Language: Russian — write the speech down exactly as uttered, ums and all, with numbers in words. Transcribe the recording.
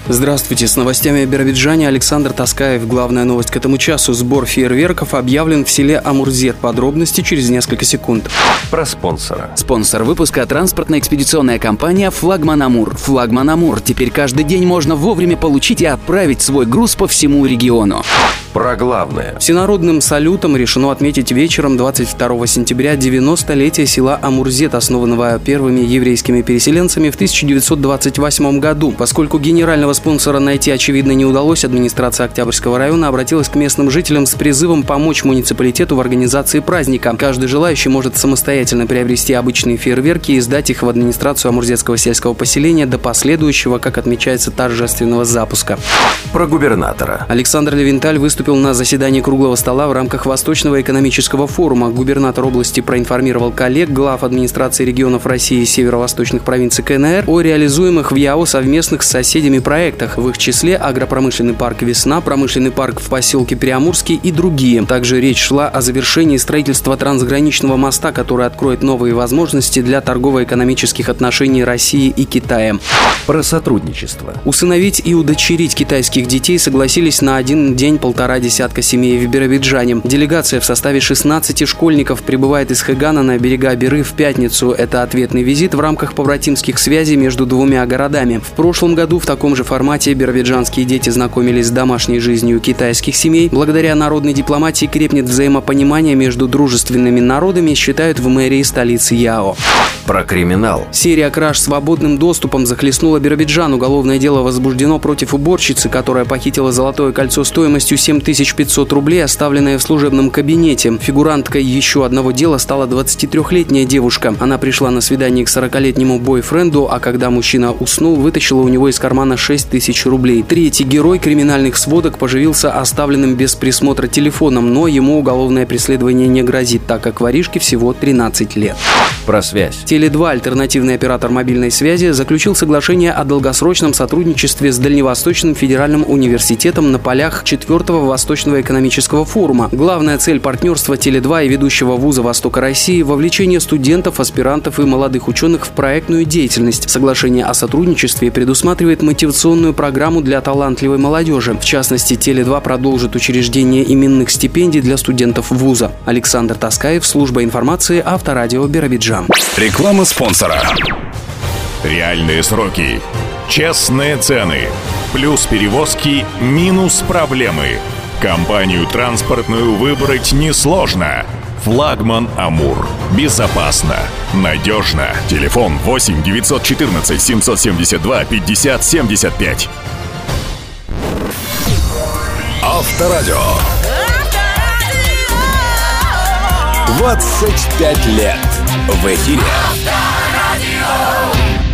Здравствуйте, с новостями о Биробиджане Александр Таскаев. Главная новость к этому часу. Сбор фейерверков объявлен в селе Амурзет. Подробности через несколько секунд. Про спонсора. Спонсор выпуска — транспортно-экспедиционная компания «Флагман Амур». «Флагман Амур». Теперь каждый день можно вовремя получить и отправить свой груз по всему региону. Про главное. Всенародным салютом решено отметить вечером двадцать второго сентября девяностолетие села Амурзет, основанного первыми еврейскими переселенцами в тысяча девятьсот двадцать восьмом году. Поскольку генерального спонсора найти, очевидно, не удалось, администрация Октябрьского района обратилась к местным жителям с призывом помочь муниципалитету в организации праздника. Каждый желающий может самостоятельно приобрести обычные фейерверки и сдать их в администрацию Амурзетского сельского поселения до последующего, как отмечается, торжественного запуска. Про губернатора. Александр Левенталь выступил на заседании круглого стола в рамках Восточного экономического форума. Губернатор области проинформировал коллег, глав администрации регионов России и северо-восточных провинций ка эн эр о реализуемых в ЯО совместных с соседями проектах, в их числе агропромышленный парк «Весна», промышленный парк в поселке Преамурский и другие. Также речь шла о завершении строительства трансграничного моста, который откроет новые возможности для торгово-экономических отношений России и Китая. Про сотрудничество. Усыновить и удочерить китайских детей согласились на один день-полтора десятка семей в Биробиджане. Делегация в составе шестнадцати школьников прибывает из Хэгана на берега Биры в пятницу. Это ответный визит в рамках побратимских связей между двумя городами. В прошлом году в таком же формате биробиджанские дети знакомились с домашней жизнью китайских семей. Благодаря народной дипломатии крепнет взаимопонимание между дружественными народами, считают в мэрии столицы ЯО. Про криминал. Серия краж свободным доступом захлестнула Биробиджан. Уголовное дело возбуждено против уборщицы, которая похитила золотое кольцо стоимостью семь тысяч пятьсот рублей, оставленное в служебном кабинете. Фигуранткой еще одного дела стала двадцатитрёхлетняя девушка. Она пришла на свидание к сорокалетнему бойфренду, а когда мужчина уснул, вытащила у него из кармана шесть тысяч рублей. Третий герой криминальных сводок поживился оставленным без присмотра телефоном, но ему уголовное преследование не грозит, так как воришке всего тринадцать лет. Про связь. Теле два, альтернативный оператор мобильной связи, заключил соглашение о долгосрочном сотрудничестве с Дальневосточным федеральным университетом на полях четвёртого Восточного экономического форума. Главная цель партнерства Теле два и ведущего вуза Востока России – вовлечение студентов, аспирантов и молодых ученых в проектную деятельность. Соглашение о сотрудничестве предусматривает мотивационную программу для талантливой молодежи. В частности, Теле два продолжит учреждение именных стипендий для студентов вуза. Александр Таскаев, служба информации, Авторадио Биробиджан. Реклама спонсора. Реальные сроки, честные цены, плюс перевозки, минус проблемы. Компанию транспортную выбрать несложно. «Флагман Амур». Безопасно, надежно. Телефон восемь девятьсот четырнадцать семьсот семьдесят два пятьдесят семьдесят пять. Авторадио. двадцать пять лет в эфире.